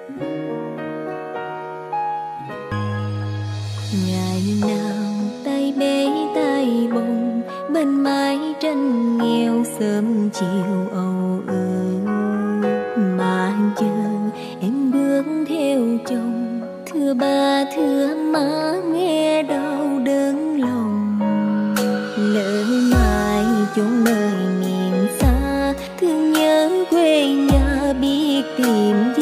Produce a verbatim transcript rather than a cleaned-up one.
Ngày nào tay bế tay bồng, bên mái tranh nghèo sớm chiều âu ơ. Mà giờ em bước theo chồng, thưa ba thưa má nghe đau đớn lòng. Lỡ mai chốn nơi miền xa, thương nhớ quê nhà biết tìm